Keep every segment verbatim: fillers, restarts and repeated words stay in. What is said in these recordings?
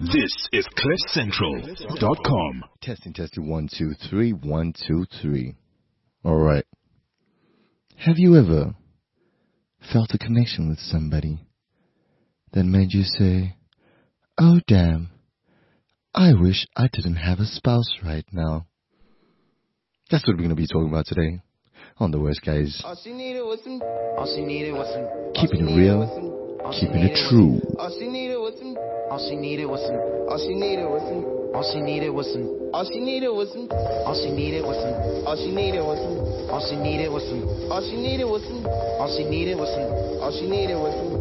This is cliff central dot com. Testing, testing, one, two, three, one, two, three. All right. Have you ever felt a connection with somebody that made you say, oh, damn, I wish I didn't have a spouse right now? That's what we're going to be talking about today on The Worst Guys. All she needed was some. All she needed was some. Keeping it real, keeping it true. All she needed was some. All she needed was some. All she needed was some. All she needed was some. All she needed was some. All she needed was some. All she needed was some. All she needed was some. All she needed was some. All she needed was some. All she needed was some.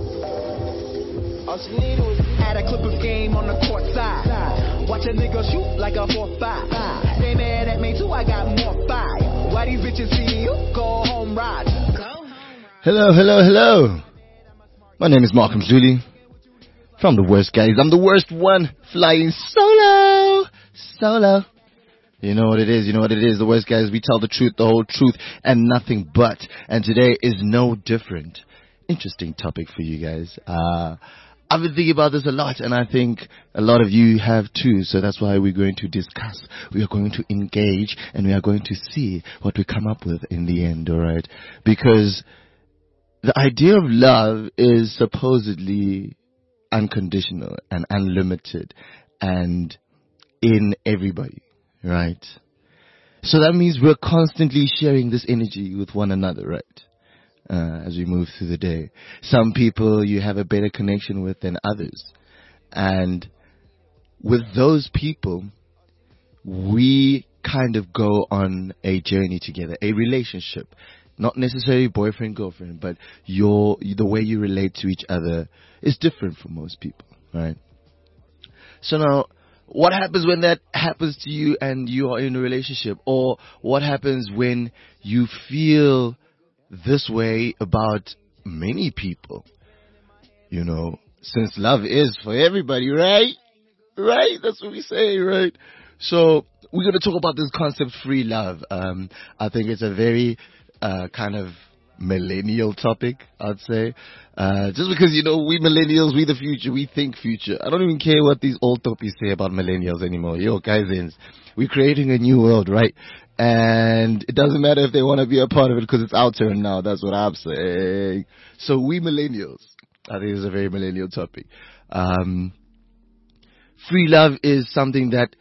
All she needed was some. At a Clippers game on the court side. Watch a nigga shoot like a four five. They mad at me too, I got more fire. Why these bitches see you? Go home, ride. Hello, hello, hello. My name is Malcolm Zuli from The Worst Guys. I'm the worst one flying solo. Solo. You know what it is, you know what it is. The Worst Guys, we tell the truth, the whole truth, and nothing but. And today is no different. Interesting topic for you guys. Uh, I've been thinking about this a lot, and I think a lot of you have too. So that's why we're going to discuss. We are going to engage, and we are going to see what we come up with in the end, alright? Because the idea of love is supposedly unconditional and unlimited and in everybody, right? So that means we're constantly sharing this energy with one another, right? Uh, as we move through the day. Some people you have a better connection with than others. And with those people, we kind of go on a journey together, a relationship. Not necessarily boyfriend, girlfriend, but your the way you relate to each other is different for most people, right? So now, what happens when that happens to you and you are in a relationship? Or what happens when you feel this way about many people? You know, since love is for everybody, right? Right? That's what we say, right? So we're going to talk about this concept, free love. Um, I think it's a very uh, kind of millennial topic, I'd say. Uh, just because, you know, we millennials, we the future, we think future. I don't even care what these old topics say about millennials anymore. Yo, guys, we're creating a new world, right? And it doesn't matter if they want to be a part of it because it's our turn now. That's what I'm saying. So we millennials, I think it's a very millennial topic. Um, free love is something that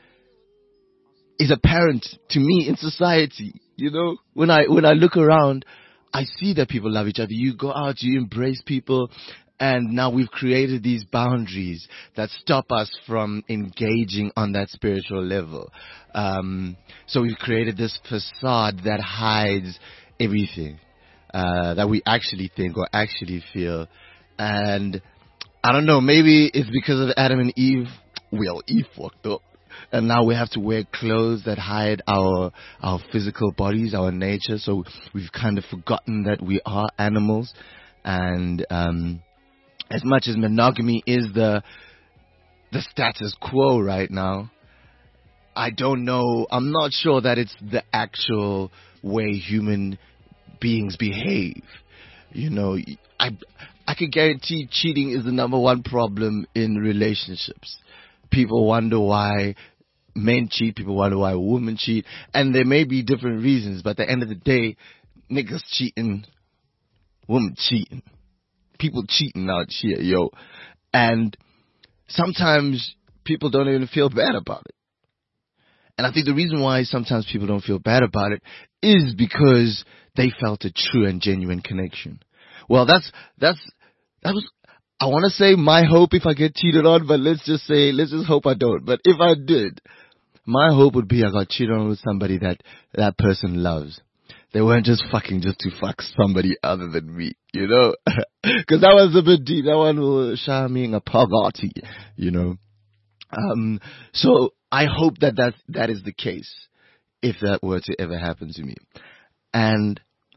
is apparent to me in society. You know, when I when I look around, I see that people love each other. You go out, you embrace people, and now we've created these boundaries that stop us from engaging on that spiritual level. Um, so we've created this facade that hides everything uh, that we actually think or actually feel. And I don't know, maybe it's because of Adam and Eve. Well, Eve fucked up. And now we have to wear clothes that hide our our physical bodies, our nature. So we've kind of forgotten that we are animals. And um, as much as monogamy is the the status quo right now, I don't know. I'm not sure that it's the actual way human beings behave. You know, I I can guarantee cheating is the number one problem in relationships. People wonder why men cheat. People wonder why women cheat. And there may be different reasons, but at the end of the day, niggas cheating, women cheating, people cheating out here, yo. And sometimes people don't even feel bad about it. And I think the reason why sometimes people don't feel bad about it is because they felt a true and genuine connection. Well, that's, that's, that was, I want to say my hope if I get cheated on, but let's just say, let's just hope I don't. But if I did, my hope would be I got cheated on with somebody that that person loves. They weren't just fucking just to fuck somebody other than me, you know? Because that was a bit deep. That one was shining a pagati, you know? Um, so I hope that, that that is the case if that were to ever happen to me. And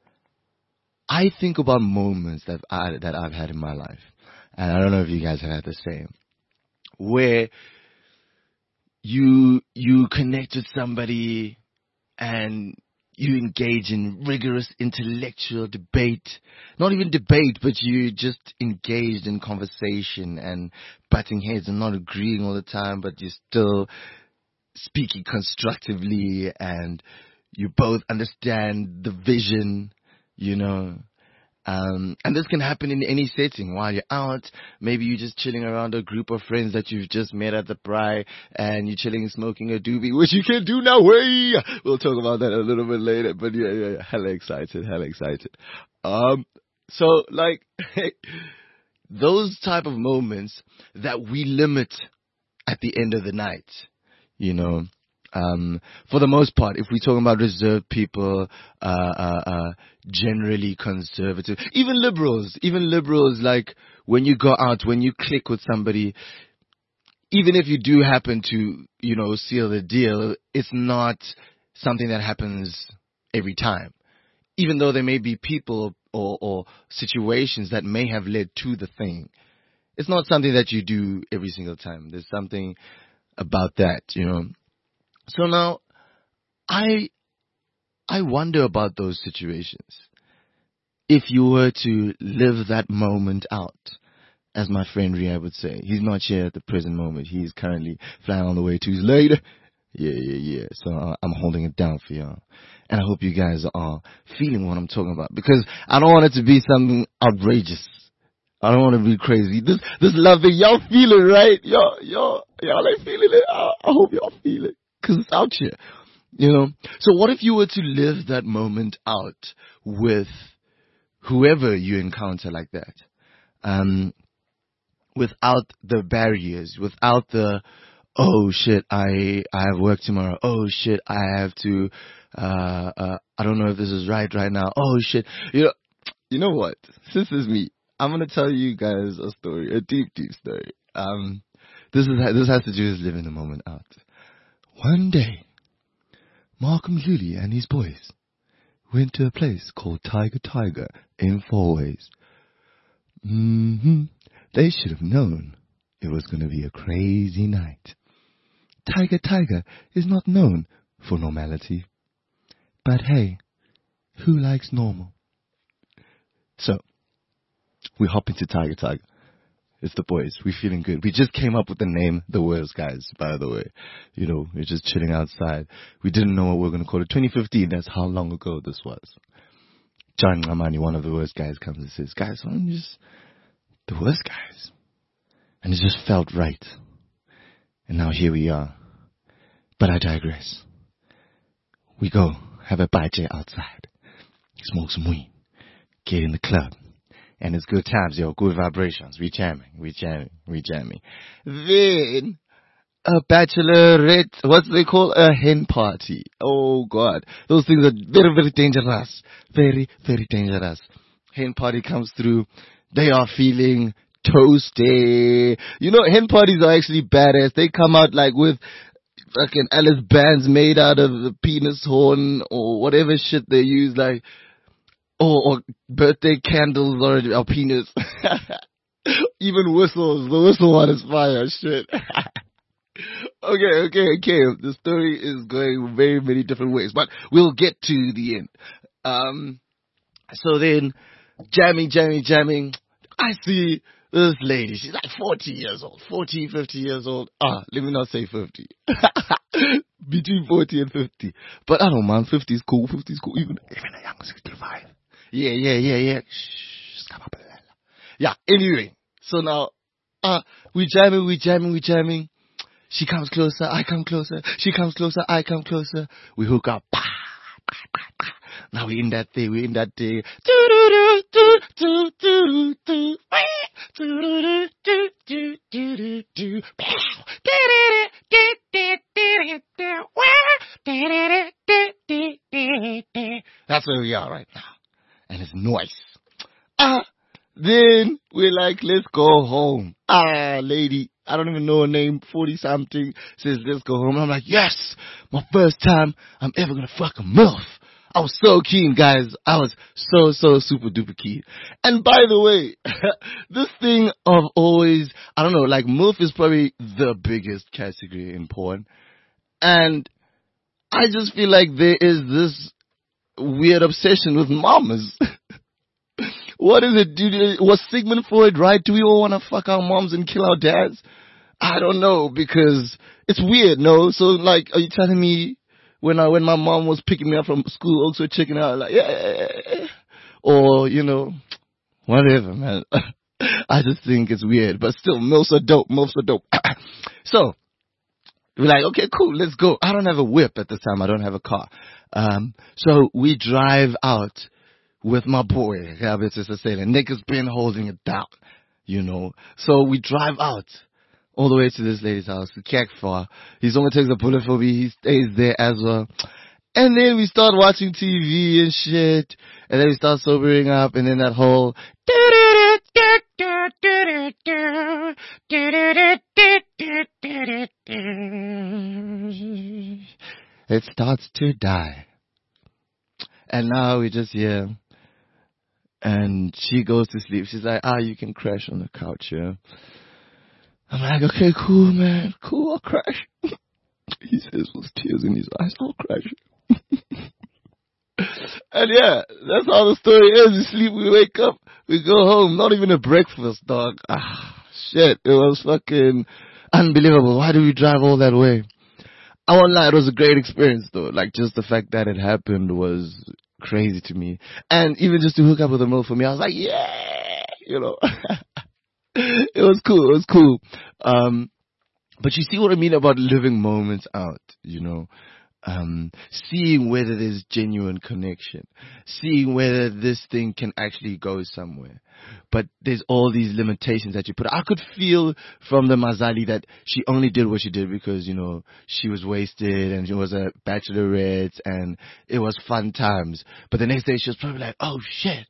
I think about moments that I that I've had in my life. And I don't know if you guys have had the same, where you you connect with somebody and you engage in rigorous intellectual debate. Not even debate, but you just engaged in conversation and butting heads and not agreeing all the time, but you're still speaking constructively and you both understand the vision, you know. Um, and this can happen in any setting. While you're out, maybe you're just chilling around a group of friends that you've just met at the Braai, and you're chilling and smoking a doobie, which you can do now. Way we'll talk about that a little bit later. But yeah, yeah, yeah. hella excited, hella excited. Um, so like those type of moments that we limit at the end of the night, you know. Um, for the most part, if we're talking about reserved people, uh, uh, uh, generally conservative, even liberals, even liberals, like when you go out, when you click with somebody, even if you do happen to, you know, seal the deal, it's not something that happens every time. Even though there may be people or, or situations that may have led to the thing. It's not something that you do every single time. There's something about that, you know. So now, I I wonder about those situations. If you were to live that moment out, as my friend Ria would say, he's not here at the present moment. He's currently flying on the way to his later. Yeah, yeah, yeah. So uh, I'm holding it down for y'all. And I hope you guys are feeling what I'm talking about. Because I don't want it to be something outrageous. I don't want to be crazy. This this love thing, y'all feel it, right? Y'all, y'all, y'all ain't feeling it. I, I hope y'all feel it. Because it's out here, you know. So what if you were to live that moment out with whoever you encounter like that, um, without the barriers, without the, oh shit, I I have work tomorrow. Oh shit, I have to, uh, uh, I don't know if this is right right now. Oh shit, you know, you know what? Since it's me, I'm gonna tell you guys a story, a deep, deep story. Um, this is this has to do with living the moment out. One day, Malcolm Luli and his boys went to a place called Tiger Tiger in Fourways. Mm-hmm. They should have known it was going to be a crazy night. Tiger Tiger is not known for normality. But hey, who likes normal? So, we hop into Tiger Tiger. It's the boys. We're feeling good. We just came up with the name The Worst Guys, by the way. You know, we're just chilling outside. We didn't know what we were going to call it. twenty fifteen, that's how long ago this was. John Ramani, one of the worst guys, comes and says, guys, why don't you just, the worst guys? And it just felt right. And now here we are. But I digress. We go, have a bite outside. Smoke some weed. Get in the club. And it's good times, yo. Good vibrations. We jamming. We jamming. We jamming. Then, a bachelorette, what's they call? A hen party. Oh, God. Those things are very, very dangerous. Very, very dangerous. Hen party comes through. They are feeling toasty. You know, hen parties are actually badass. They come out like with fucking Alice bands made out of the penis horn or whatever shit they use, like, or, or birthday candles or, or penis. Even whistles. The whistle one is fire. Shit. okay, okay, okay. The story is going very many different ways, but we'll get to the end. Um, so then, jamming, jamming, jamming. I see this lady. She's like forty years old. forty, fifty years old. Ah, let me not say fifty. Between forty and fifty. But I don't mind. fifty is cool. fifty is cool. Even, even a young sixty-five. Yeah, yeah, yeah, yeah. Shh. Yeah, anyway. So now, uh, we jamming, we jamming, we jamming. She comes closer, I come closer. She comes closer, I come closer. We hook up. Now we in that thing, we in that thing. That's where we are right now. And it's noise. Ah, then we're like, let's go home. Ah, lady, I don't even know her name, forty something, says, let's go home. I'm like, yes, my first time I'm ever gonna fuck a MILF. I was so keen, guys. I was so, so super duper keen. And by the way, this thing of always, I don't know, like MILF is probably the biggest category in porn. And I just feel like there is this weird obsession with mamas. What is it, dude? Was Sigmund Freud right? Do we all want to fuck our moms and kill our dads? I don't know, because it's weird, no? So, like, are you telling me when I, when my mom was picking me up from school, also checking out, like, yeah, yeah, yeah, yeah. Or, you know, whatever, man. I just think it's weird, but still, MILFs are dope, MILFs are dope. So, we're like, okay, cool, let's go. I don't have a whip at the time. I don't have a car. Um, so we drive out with my boy, Nick has been holding it down, you know. So we drive out all the way to this lady's house, Kekfar. He's only takes a bullet for me. He stays there as well. And then we start watching T V and shit. And then we start sobering up. And then that whole it starts to die. And now we just hear. And she goes to sleep. She's like, ah, you can crash on the couch, yeah. I'm like, okay, cool, man. Cool, I'll crash. He says with tears in his eyes, I'll crash. And yeah, that's how the story is. We sleep, we wake up, we go home. Not even a breakfast, dog. Ah, shit. It was fucking unbelievable. Why did we drive all that way? I won't lie, it was a great experience, though. Like, just the fact that it happened was crazy to me. And even just to hook up with a MILF for me, I was like, yeah, you know. It was cool, it was cool. Um, but you see what I mean about living moments out, you know. Um, seeing whether there's genuine connection, seeing whether this thing can actually go somewhere. But there's all these limitations that you put. I could feel from the Mazali that she only did what she did because, you know, she was wasted and she was a bachelorette and it was fun times. But the next day she was probably like, oh shit,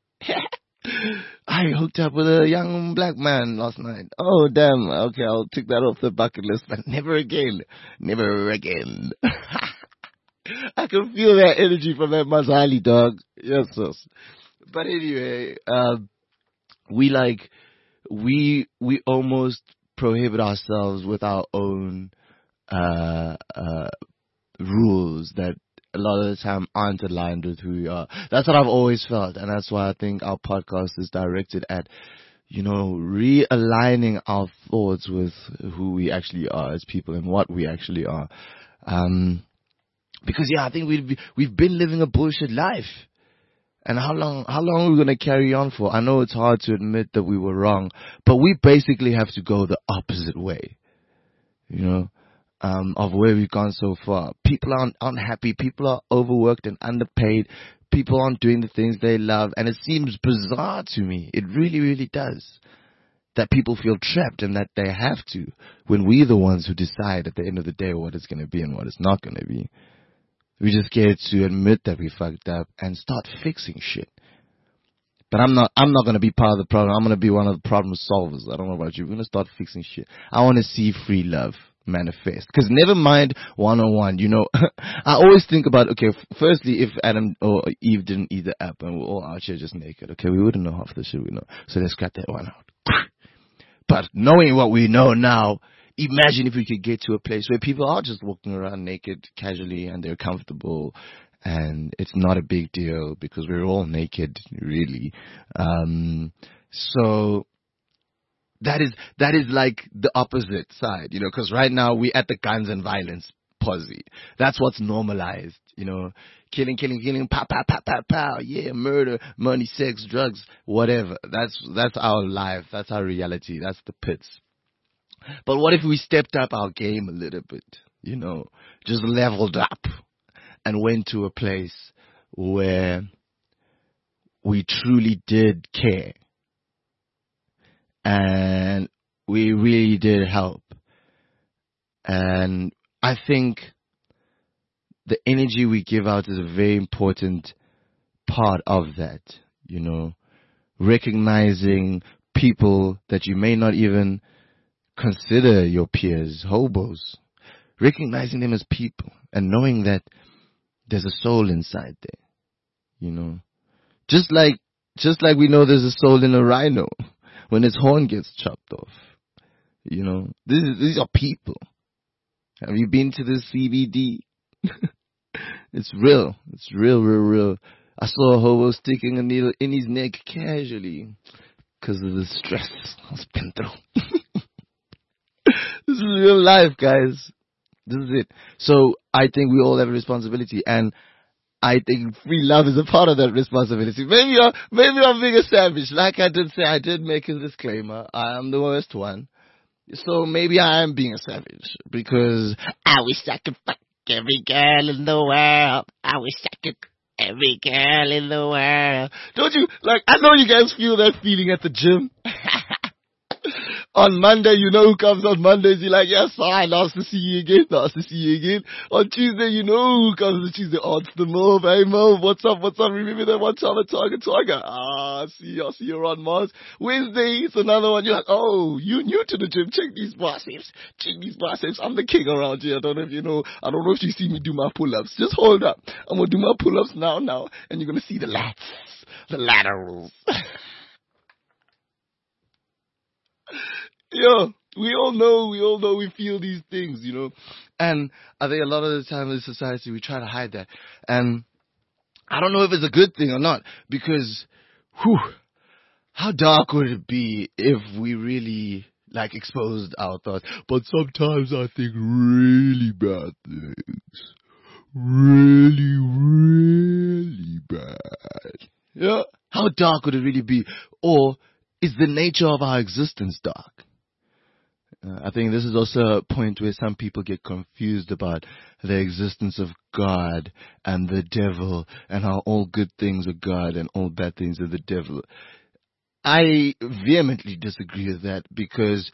I hooked up with a young black man last night. Oh damn, okay, I'll take that off the bucket list, but never again, never again. I can feel that energy from that Mazali, dog. Yes, yes. But anyway, um, we like, we, we almost prohibit ourselves with our own, uh, uh, rules that a lot of the time aren't aligned with who we are. That's what I've always felt. And that's why I think our podcast is directed at, you know, realigning our thoughts with who we actually are as people and what we actually are. Um, Because yeah, I think we've we've been living a bullshit life, and how long how long are we gonna carry on for? I know it's hard to admit that we were wrong, but we basically have to go the opposite way, you know, um, of where we've gone so far. People aren't unhappy. People are overworked and underpaid. People aren't doing the things they love, and it seems bizarre to me. It really, really does. That people feel trapped and that they have to, when we're the ones who decide at the end of the day what it's gonna be and what it's not gonna be. We just get to admit that we fucked up and start fixing shit. But I'm not, I'm not going to be part of the problem. I'm going to be one of the problem solvers. I don't know about you. We're going to start fixing shit. I want to see free love manifest. Because never mind one-on-one, you know, I always think about, okay, f- firstly, if Adam or Eve didn't eat the apple and we're all out here just naked, okay, we wouldn't know half the shit we know. So let's cut that one out. But knowing what we know now, imagine if we could get to a place where people are just walking around naked casually and they're comfortable and it's not a big deal because we're all naked, really. Um, so that is, that is like the opposite side, you know, because right now we're at the guns and violence posse. That's what's normalized, you know, killing, killing, killing, pow, pow, pow, pow, pow, yeah, murder, money, sex, drugs, whatever. That's, that's our life. That's our reality. That's the pits. But what if we stepped up our game a little bit, you know, just leveled up and went to a place where we truly did care and we really did help. And I think the energy we give out is a very important part of that, you know, recognizing people that you may not even consider your peers, hobos, recognizing them as people and knowing that there's a soul inside there, you know, just like, just like we know there's a soul in a rhino when its horn gets chopped off, you know, this is, these are people. Have you been to the C B D? It's real. It's real, real, real. I saw a hobo sticking a needle in his neck casually because of the stress I've been through. This is real life, guys. This is it. So I think we all have a responsibility, and I think free love is a part of that responsibility. Maybe I'm, maybe I'm being a savage. Like I did say, I did make a disclaimer. I am the worst one. So maybe I am being a savage because I wish I could fuck every girl in the world. I wish I could every girl in the world. Don't you, like, I know you guys feel that feeling at the gym. On Monday, you know who comes on Mondays. You're like, yes, I nice to see you again. Nice to see you again. On Tuesday, you know who comes on Tuesday. Oh, it's the Move. Hey, Move, what's up? What's up? Remember that one time at Tiger Tiger? Ah, I see you. I see you on Mars. Wednesday, it's another one. You're like, oh, you new to the gym. Check these biceps. Check these biceps. I'm the king around here. I don't know if you know. I don't know if you see me do my pull-ups. Just hold up. I'm going to do my pull-ups now, now. And you're going to see the lats. The laterals. Yo, we all know, we all know, we feel these things, you know. And I think a lot of the time in society, we try to hide that. And I don't know if it's a good thing or not, because, whew, how dark would it be if we really, like, exposed our thoughts? But sometimes I think really bad things. Really, really bad. Yeah. How dark would it really be? Or is the nature of our existence dark? Uh, I think this is also a point where some people get confused about the existence of God and the devil and how all good things are God and all bad things are the devil. I vehemently disagree with that, because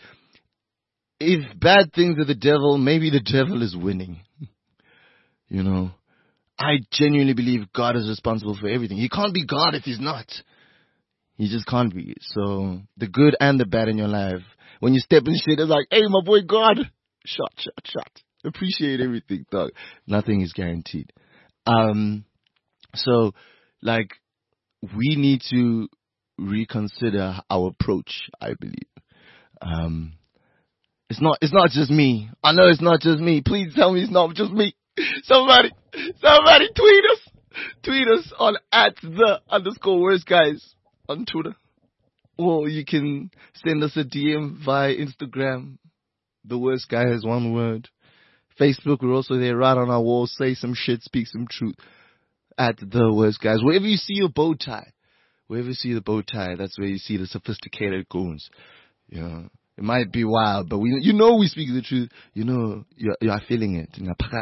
if bad things are the devil, maybe the devil is winning. You know, I genuinely believe God is responsible for everything. He can't be God if he's not. He just can't be. So the good and the bad in your life, when you step in shit, it's like, hey, my boy God, shot, shot, shot. Appreciate everything, dog. Nothing is guaranteed. Um, so, like, we need to reconsider our approach, I believe. Um, it's not, it's not just me. I know it's not just me. Please tell me it's not just me. Somebody, somebody tweet us. Tweet us on at the underscore worst guys on Twitter. Or you can send us a D M via Instagram. The worst guy is one word. Facebook, we're also there right on our wall. Say some shit, speak some truth. At the worst guys. Wherever you see your bow tie, wherever you see the bow tie, that's where you see the sophisticated goons. You know, it might be wild, but we, you know, we speak the truth. You know, you're, you're feeling it.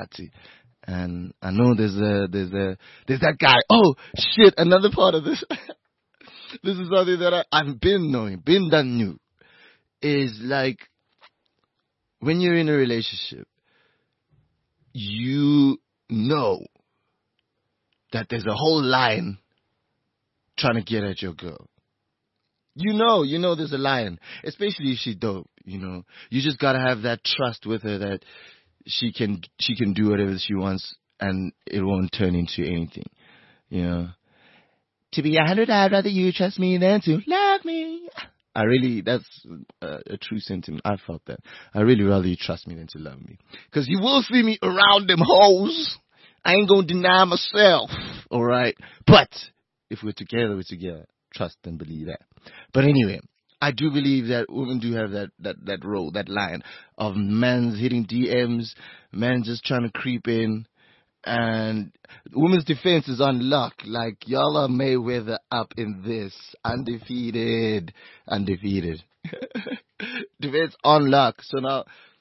And I know there's a, there's a, there's that guy. Oh shit! Another part of this. This is something that I, I've been knowing, been done new, is like, when you're in a relationship, you know that there's a whole line trying to get at your girl. You know, you know there's a line, especially if she's dope, you know. You just gotta have that trust with her that she can, she can do whatever she wants and it won't turn into anything, you know. To be a hundred, I'd rather you trust me than to love me. I really, that's a, a true sentiment. I felt that. I really rather you trust me than to love me. Because you will see me around them hoes. I ain't gonna deny myself. Alright? But, if we're together, we're together. Trust and believe that. But anyway, I do believe that women do have that, that, that role, that line of men's hitting D Ms, men just trying to creep in. And women's defense is on lock. Like, y'all are Mayweather up in this. Undefeated. Undefeated. Defense on lock. So now,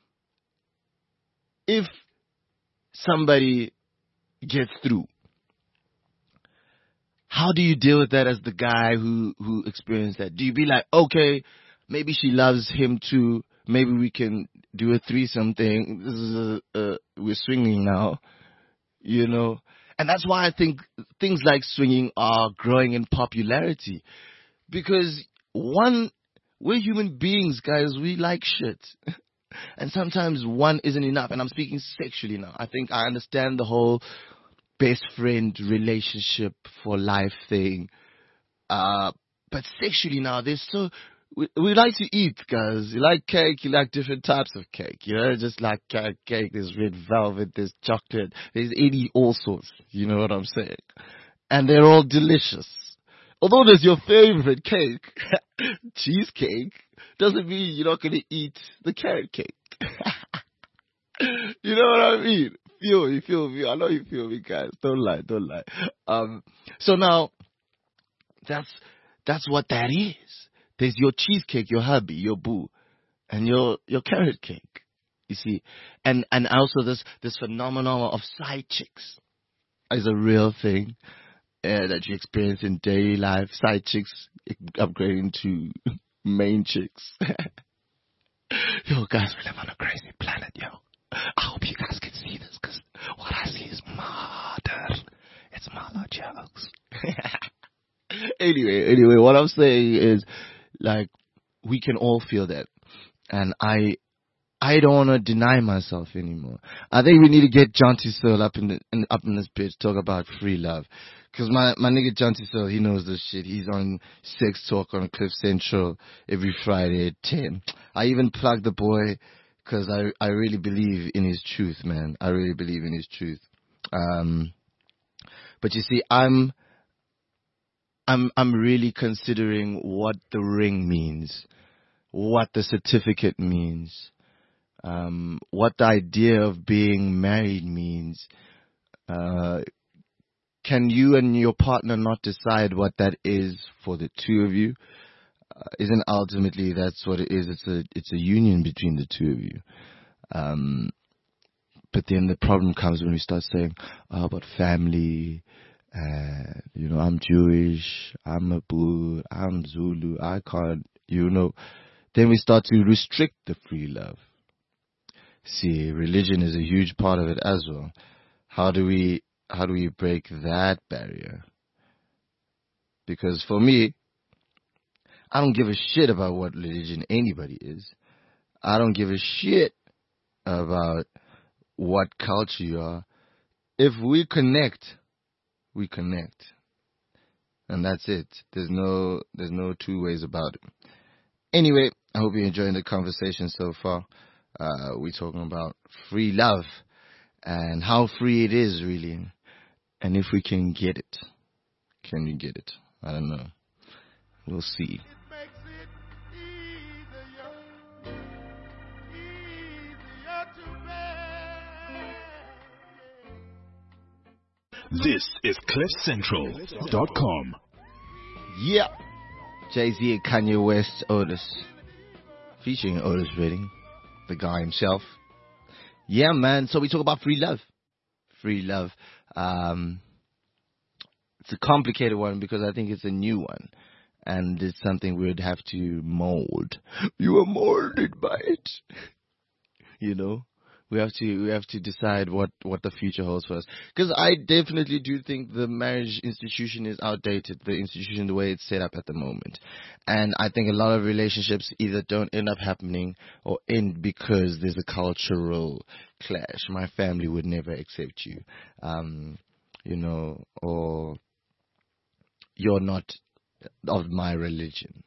if somebody gets through, how do you deal with that as the guy who, who experienced that? Do you be like, okay, maybe she loves him too. Maybe we can do a threesome thing. This is a, a we're swinging now. You know, and that's why I think things like swinging are growing in popularity. Because, one, we're human beings, guys. We like shit. And sometimes one isn't enough. And I'm speaking sexually now. I think I understand the whole best friend relationship for life thing. Uh, but sexually now, there's so we, we like to eat, guys. You like cake, you like different types of cake. You know, just like cake, cake, there's red velvet, there's chocolate, there's any, all sorts. You know what I'm saying? And they're all delicious. Although there's your favorite cake, cheesecake, doesn't mean you're not going to eat the carrot cake. You know what I mean? Feel me, feel me. I know you feel me, guys. Don't lie, don't lie. Um, so now, that's, that's what that is. There's your cheesecake, your hubby, your boo, and your, your carrot cake. You see? And, and also this, this phenomenon of side chicks is a real thing uh, that you experience in daily life. Side chicks upgrading to main chicks. Yo, guys, we live on a crazy planet, yo. I hope you guys can see this, because what I see is murder. It's murder jokes. Anyway, anyway, what I'm saying is, like, we can all feel that. And I I don't want to deny myself anymore. I think we need to get Jonty Soul up in the in, up in this bitch, talk about free love. Because my, my nigga Jonty Soul, he knows this shit. He's on Sex Talk on Cliff Central every Friday at ten. I even plug the boy because I, I really believe in his truth, man. I really believe in his truth. Um, but you see, I'm... I'm I'm really considering what the ring means, what the certificate means, um, what the idea of being married means. Uh, can you and your partner not decide what that is for the two of you? Uh, isn't ultimately that's what it is? It's a it's a union between the two of you. Um, but then the problem comes when we start saying, "Oh, but family." Uh, you know, I'm Jewish, I'm a Boo, I'm Zulu, I can't, you know. Then we start to restrict the free love. See, religion is a huge part of it as well. How do we, how do we break that barrier? Because for me, I don't give a shit about what religion anybody is. I don't give a shit about what culture you are. If we connect, we connect, and that's it. There's no, there's no two ways about it. Anyway, I hope you're enjoying the conversation so far. Uh, we're talking about free love and how free it is, really, and if we can get it. Can we get it? I don't know. We'll see. This is cliff central dot com. Yeah. Jay-Z and Kanye West, Otis. Featuring Otis Redding, the guy himself. Yeah, man. So we talk about free love. Free love. Um, it's a complicated one because I think it's a new one. And it's something we would have to mold. You are molded by it. You know? We have to we have to decide what, what the future holds for us. Because I definitely do think the marriage institution is outdated, the institution, the way it's set up at the moment. And I think a lot of relationships either don't end up happening or end because there's a cultural clash. My family would never accept you, um, you know, or you're not of my religion.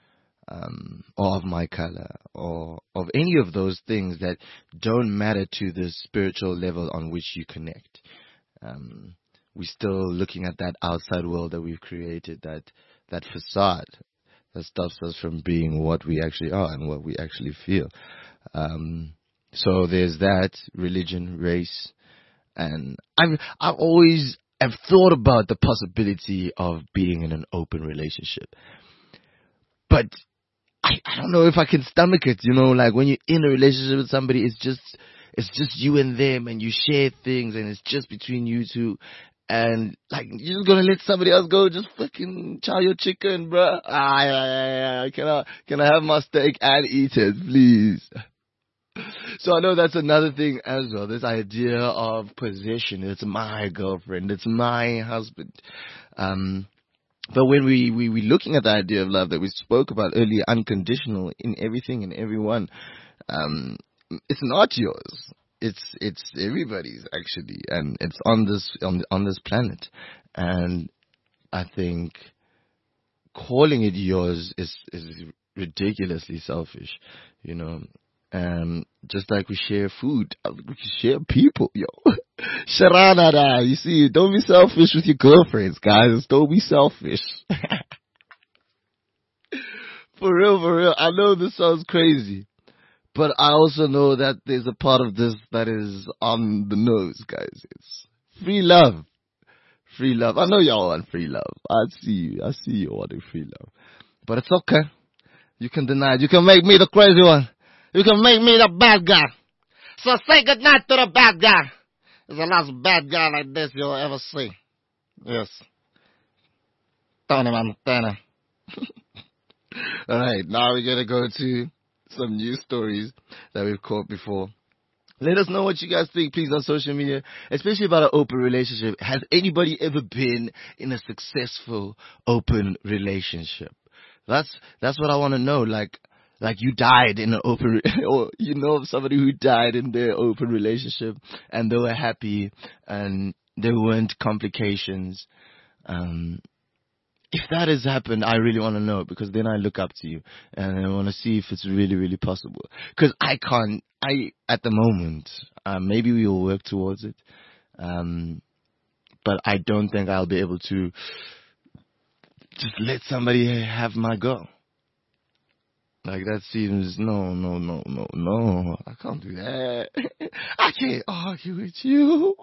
Um, or of my color, or of any of those things that don't matter to the spiritual level on which you connect. Um, we're still looking at that outside world that we've created, that that facade that stops us from being what we actually are and what we actually feel. Um, so there's that, religion, race, and I've I've always have thought about the possibility of being in an open relationship, but I, I don't know if I can stomach it, you know, like when you're in a relationship with somebody, it's just, it's just you and them and you share things and it's just between you two. And like, you're just gonna let somebody else go, just fucking chow your chicken, bruh. Ah, yeah, yeah, yeah. Can I, can I have my steak and eat it, please? So I know that's another thing as well, this idea of possession. It's my girlfriend, it's my husband. Um, But when we, we, we're looking at the idea of love that we spoke about earlier, unconditional in everything and everyone, um, it's not yours. It's, it's everybody's actually. And it's on this, on, on this planet. And I think calling it yours is, is ridiculously selfish, you know. And just like we share food, we can share people, yo. Sharanada, you see, don't be selfish with your girlfriends, guys. Don't be selfish. For real, for real. I know this sounds crazy, but I also know that there's a part of this that is on the nose, guys. It's free love. Free love. I know y'all want free love. I see you. I see you wanting free love. But it's okay. You can deny it. You can make me the crazy one. You can make me the bad guy. So say goodnight to the bad guy. It's the last bad guy like this you'll ever see. Yes. Tony Montana. Alright, now we're going to go to some news stories that we've caught before. Let us know what you guys think, please, on social media, especially about an open relationship. Has anybody ever been in a successful open relationship? That's that's what I want to know. Like, like you died in an open, or you know of somebody who died in their open relationship, and they were happy, and there weren't complications. Um, if that has happened, I really want to know, because then I look up to you, and I want to see if it's really, really possible. Because I can't. I at the moment, uh, maybe we will work towards it, um, but I don't think I'll be able to just let somebody have my girl. Like, that seems, no, no, no, no, no. I can't do that. I can't argue with you.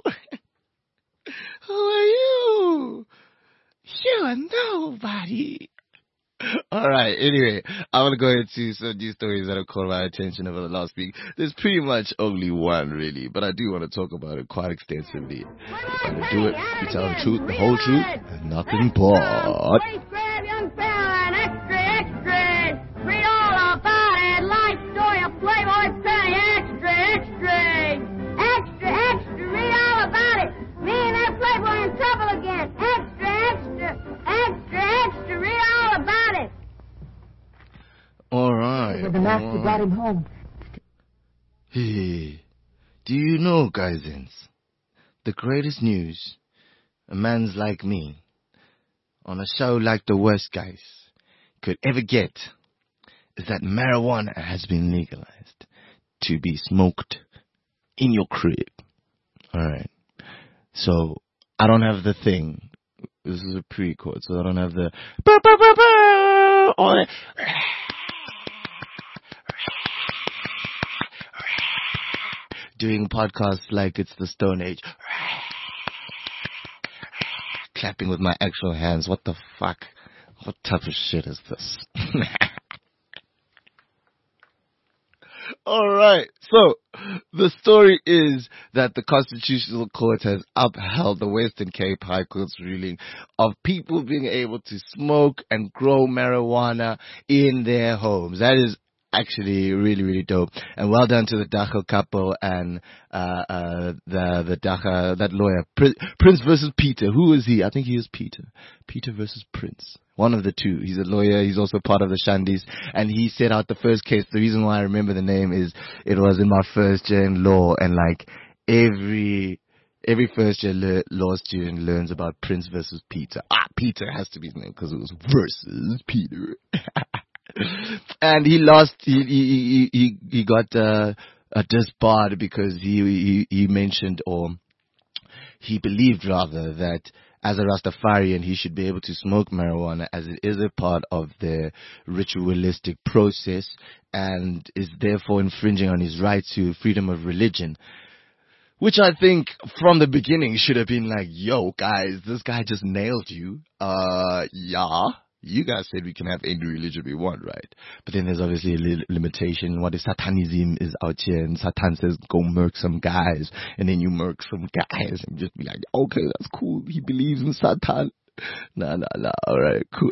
Who are you? You are nobody. Alright, anyway, I want to go into some news stories that have caught my attention over the last week. There's pretty much only one, really, but I do want to talk about it quite extensively. If I to do it, you tell the truth, the whole truth, and nothing but... Please grab young fella and extra, extra. Read all about it. Life story of Playboy Penny. Extra, extra. Extra, extra. Read all about it. Me and that Playboy in trouble again. Extra, extra. Extra, extra. Read all about it. All right. The master all right. brought him home. Hey, do you know, guysins, the greatest news a man's like me on a show like The Worst Guys could ever get is that marijuana has been legalized to be smoked in your crib. All right. So I don't have the thing. This is a pre-record, so I don't have the on it. Doing podcasts like it's the Stone Age. Clapping with my actual hands. What the fuck? What type of shit is this? Alright, so the story is that the Constitutional Court has upheld the Western Cape High Court's ruling of people being able to smoke and grow marijuana in their homes. That is actually really, really dope. And well done to the Dacha couple and uh, uh, the the Dacha, that lawyer, Prince, Prince versus Peter. Who is he? I think he is Peter. Peter versus Prince. One of the two. He's a lawyer. He's also part of the Shandis. And he set out the first case. The reason why I remember the name is it was in my first year in law. And like every every first year le- law student learns about Prince versus Peter. Ah, Peter has to be his name because it was versus Peter. And he lost. He he he he got uh, uh, disbarred because he, he he mentioned, or he believed rather, that as a Rastafarian he should be able to smoke marijuana as it is a part of the ritualistic process and is therefore infringing on his right to freedom of religion. Which I think from the beginning should have been like, yo guys, this guy just nailed you. Uh, yeah. You guys said we can have any religion we want, right? But then there's obviously a li- limitation. What if Satanism is out here and Satan says, go murk some guys, and then you murk some guys and just be like, okay, that's cool. He believes in Satan. Nah, nah, nah. All right, cool.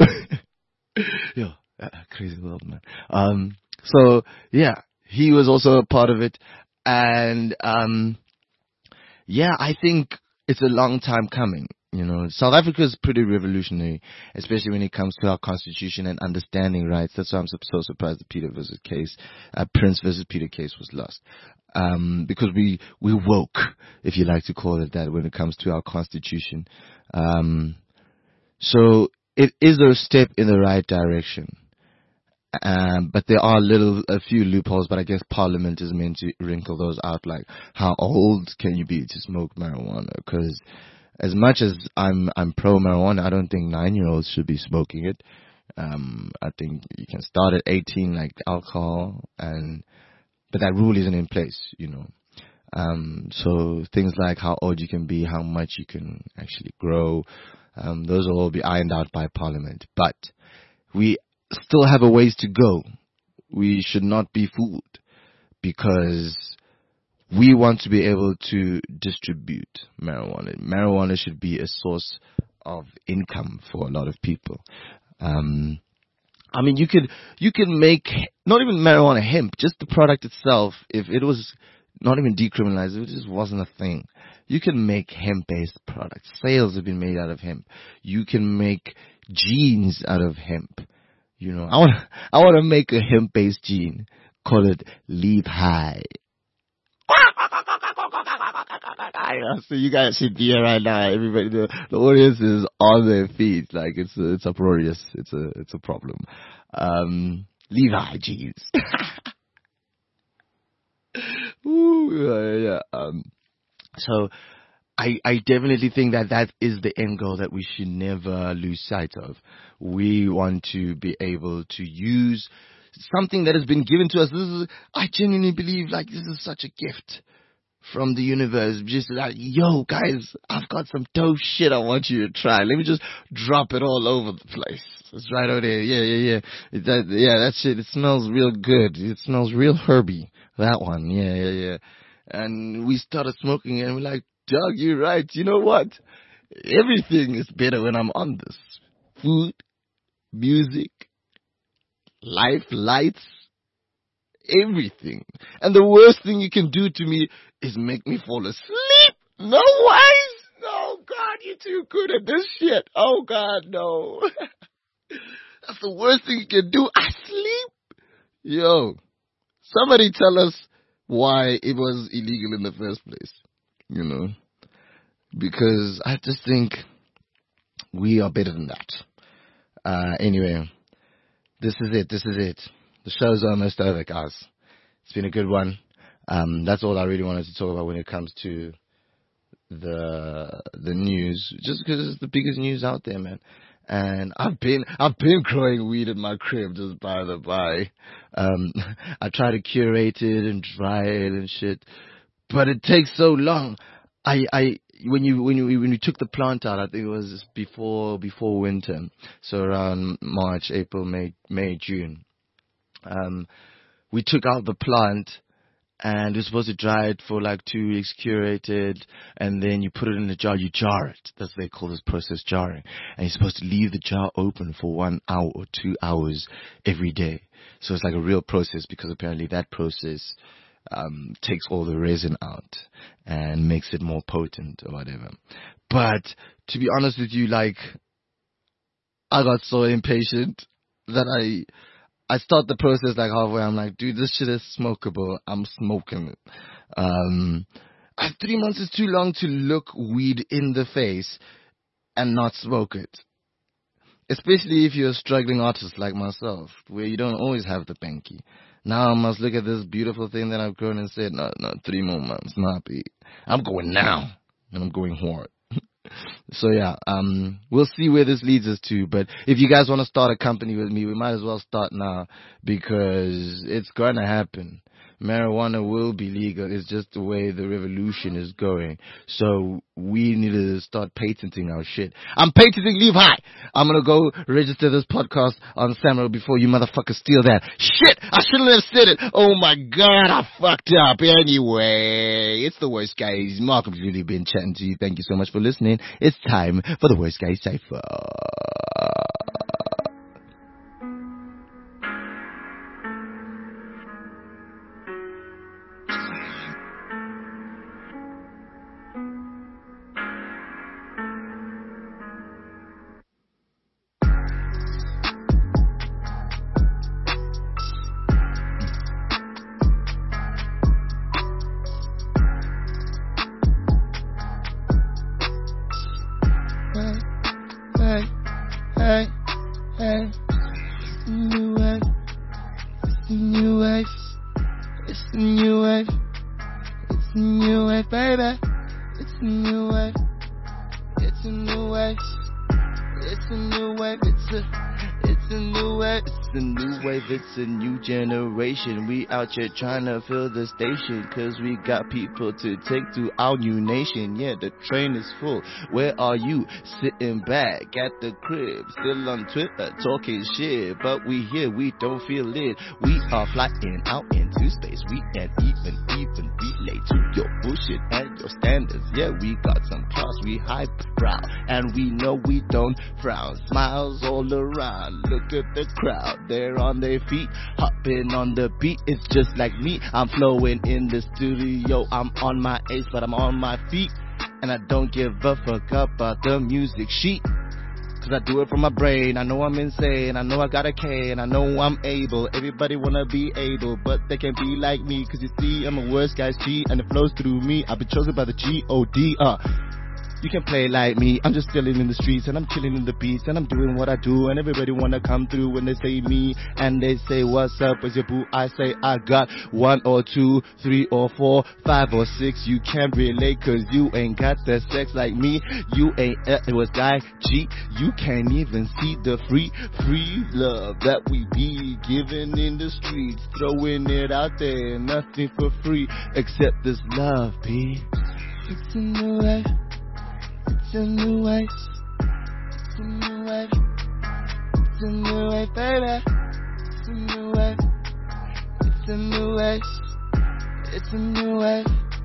Yo, uh, crazy world, man. Um, so yeah, he was also a part of it. And, um, yeah, I think it's a long time coming. You know, South Africa is pretty revolutionary, especially when it comes to our constitution and understanding rights. That's why I'm so, so surprised the Peter versus case, uh, Prince versus Peter case was lost. Um, because we, we woke, if you like to call it that, when it comes to our constitution. Um, so it is a step in the right direction. Um, but there are little, a few loopholes, but I guess Parliament is meant to wrinkle those out, like how old can you be to smoke marijuana? Because as much as I'm, I'm pro marijuana, I don't think nine-year-olds should be smoking it. Um, I think you can start at eighteen, like alcohol, and, but that rule isn't in place, you know. Um, so things like how old you can be, how much you can actually grow, um, those will all be ironed out by Parliament. But we still have a ways to go. We should not be fooled, because we want to be able to distribute marijuana. Marijuana should be a source of income for a lot of people. Um, I mean, you could, you could make, not even marijuana, hemp, just the product itself, if it was not even decriminalized, if it just wasn't a thing. You can make hemp-based products. Sales have been made out of hemp. You can make jeans out of hemp. You know, I want I want to make a hemp-based gene. Call it Levi. So you guys should be here right now. Everybody, the, the audience is on their feet. Like it's a, it's uproarious. It's a it's a problem. Um, Levi jeans. Ooh, yeah, yeah. Um, so I, I definitely think that that is the end goal that we should never lose sight of. We want to be able to use something that has been given to us. This is, I genuinely believe, like, this is such a gift from the universe. Just like, yo, guys, I've got some dope shit I want you to try. Let me just drop it all over the place. It's right over there. Yeah, yeah, yeah. It, that, yeah, that shit, it smells real good. It smells real herby. That one. Yeah, yeah, yeah. And we started smoking it, and we're like, Doug, you're right. You know what? Everything is better when I'm on this. Food, music, life, lights, everything. And the worst thing you can do to me is make me fall asleep. No ways. No, God, you're too good at this shit. Oh, God, no. That's the worst thing you can do. I sleep. Yo, somebody tell us why it was illegal in the first place. You know, because I just think we are better than that. Uh, anyway, this is it. This is it. The show's almost over, guys. It's been a good one. Um, that's all I really wanted to talk about when it comes to the the news, just because it's the biggest news out there, man. And I've been I've been growing weed in my crib, just by the by. Um, I try to curate it and dry it and shit. But it takes so long. I, I, when you, when you, when you took the plant out, I think it was before, before winter. So around March, April, May, May, June. Um, we took out the plant, and you're supposed to dry it for like two weeks, curate it, and then you put it in the jar, you jar it. That's what they call this process, jarring. And you're supposed to leave the jar open for one hour or two hours every day. So it's like a real process, because apparently that process Um, takes all the resin out and makes it more potent or whatever. But to be honest with you, like, I got so impatient that I I start the process like halfway. I'm like, dude, this shit is smokable. I'm smoking it. Um, I, three months is too long to look weed in the face and not smoke it. Especially if you're a struggling artist like myself, where you don't always have the banky. Now I must look at this beautiful thing that I've grown and said, no, no, three more months, not be. I'm going now, and I'm going hard. So yeah, um, we'll see where this leads us to. But if you guys want to start a company with me, we might as well start now, because it's going to happen. Marijuana will be legal. It's just the way the revolution is going. So we need to start patenting our shit. I'm patenting Levi. I'm going to go register this podcast on Samuel before you motherfuckers steal that. Shit! I shouldn't have said it. Oh my God, I fucked up. Anyway, it's the worst guys. Malcolm's really been chatting to you. Thank you so much for listening. It's time for the worst guys cipher. Hey, baby. It's a new wave. It's a new wave. It's a new wave. It's a It's a new wave, it's a new wave, it's a new generation. We out here trying to fill the station, cause we got people to take to our new nation. Yeah, the train is full. Where are you? Sitting back at the crib, still on Twitter talking shit. But we here, we don't feel it. We are flying out into space. We ain't even, even relate to your bullshit and your standards. Yeah, we got some class, we highbrow, and we know we don't frown. Smiles all around. Look at the crowd, they're on their feet, hopping on the beat. It's just like me, I'm flowing in the studio. I'm on my ace, but I'm on my feet, and I don't give a fuck about the music sheet, cause I do it from my brain. I know I'm insane, I know I got a K, and I know I'm able. Everybody wanna be able, but they can't be like me, cause you see I'm a worst guy's G, and it flows through me. I've been chosen by the G O D, uh you can play like me, I'm just chilling in the streets, and I'm chilling in the beats, and I'm doing what I do, and everybody wanna come through when they say me, and they say, what's up, where's your boo? I say, I got one or two, three or four, five or six. You can't relate, cause you ain't got the sex like me. You ain't, uh, it was guy G. You can't even see the free, free love that we be giving in the streets, throwing it out there, nothing for free, except this love, B. It's a new life. It's a new wave. It's a new wave. It's a new wave, baby. It's a new wave. It's a new wave. It's a new wave.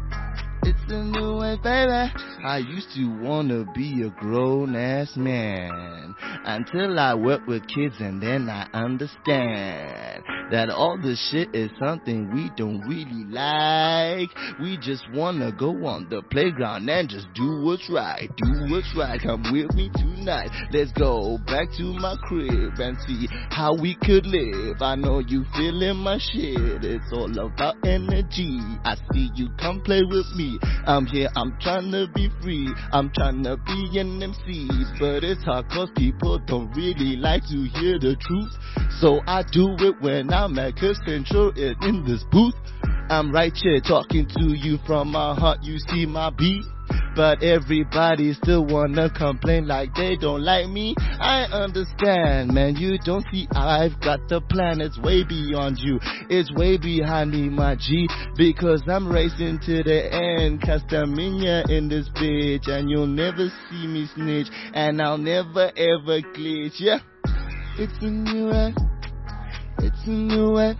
It's a new wave, baby. I used to wanna be a grown ass man until I work with kids, and then I understand that all this shit is something we don't really like. We just wanna go on the playground and just do what's right. Do what's right, come with me tonight. Let's go back to my crib and see how we could live. I know you feeling my shit, it's all about energy. I see you, come play with me. I'm here, I'm trying to be free. I'm trying to be an M C, but it's hard cause people don't really like to hear the truth. So I do it when I'm at Cliff Central in this booth. I'm right here talking to you from my heart, you see my beat. But everybody still wanna complain like they don't like me. I understand, man, you don't see I've got the plan. It's way beyond you, it's way behind me, my G. Because I'm racing to the end, Castaminia in this bitch, and you'll never see me snitch, and I'll never ever glitch, yeah. It's a new wave, it's a new wave,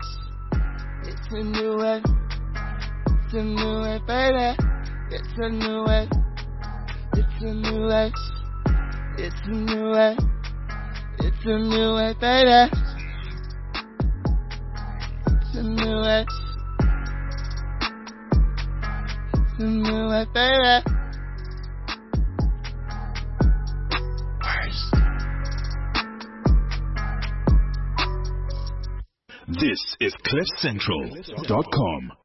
it's a new wave, it's a new wave, baby. It's a new wave. It's a new wave. It's a new wave. It's a new wave, baby. It's a new wave. It's a new wave, baby. This is cliff central dot com.